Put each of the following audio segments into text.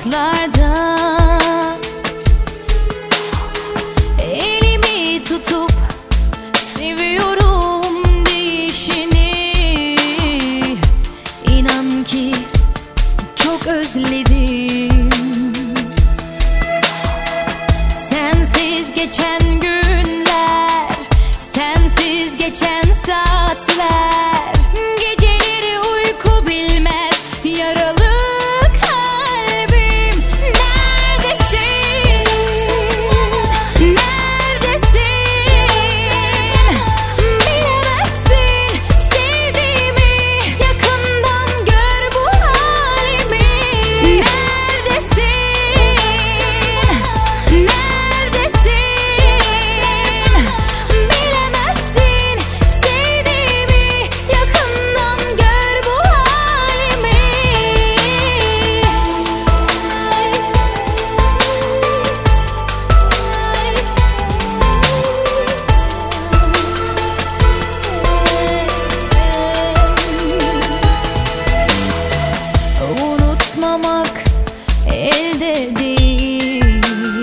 uzaklarda, elimi tutup seviyorum değişini. İnan ki çok özledim. Sensiz geçen günler, sensiz geçen saatler, geceleri uyku bilmez yaralı kalbim. Neredesin? Neredesin? Bilemezsin sevdiğimi, yakından gör bu halimi. Neredesin? Neredesin? Bilemezsin sevdiğimi, yakından gör bu halimi. Unutmamak elde değil.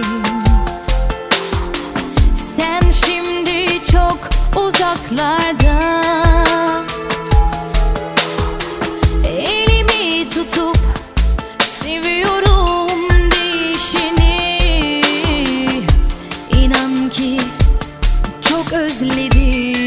Sen şimdi çok uzaklarda, elimi tutup seviyorum değişini. İnan ki çok özledim.